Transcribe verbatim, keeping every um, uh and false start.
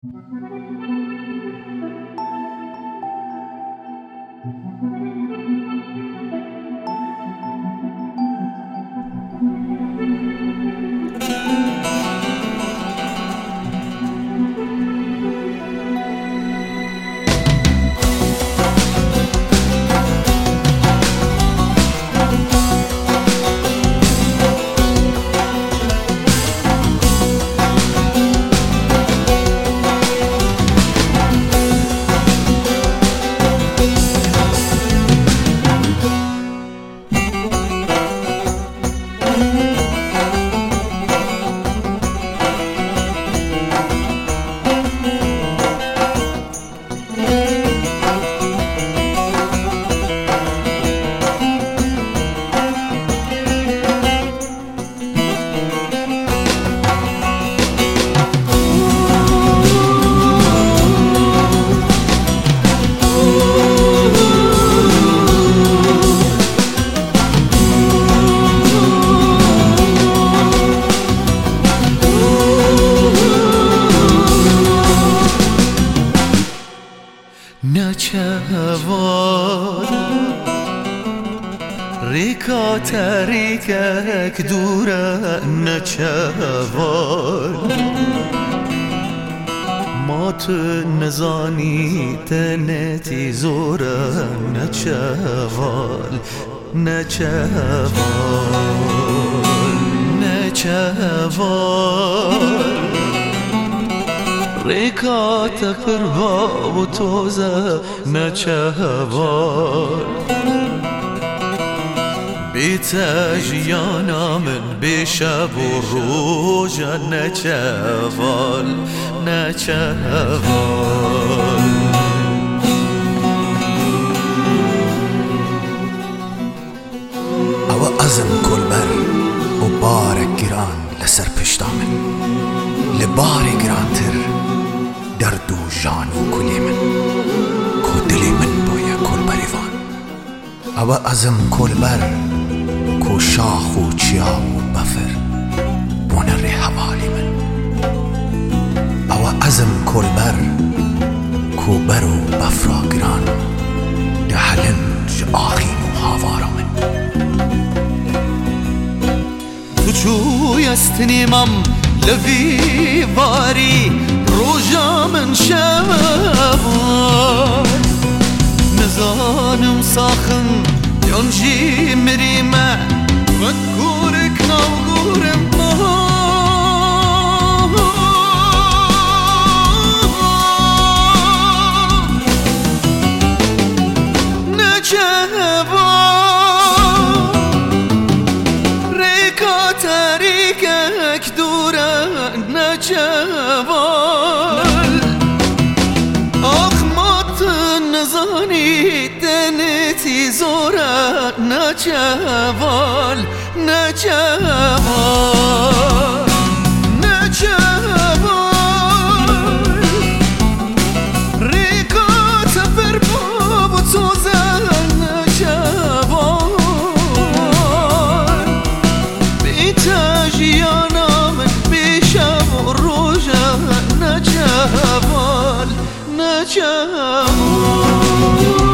نچوال ریکا تریکک دوره نچوال ما تو نزانی تنتی زوره نچوال نچوال نچوال ریکا تپروا و توزه نچوال بیت جیانا من بیشب و روژ نچوال نچوال او ازم کل بر و بارک گران لسر پشتامن لبار گران تر درد و جان و کلی من کو دلی من بایا کل بریوان او ازم کل بر کو شاخ و چیا و بفر بونه ری حوالی من او ازم کل بر کو بر و بفرا گران ده هلنج آخین و هاوارا من تو چوی استنیمم لوی واری روژا من شوال نزانم ساخن یونجی مریمه وکورک ناوگورم نچوال آخ مات نزانی تنتی زوره نچوال نچوال نچوال ریکا تفر باب و توزه نچوال بیت جیانا من بیشم و روژه نچوال نچوال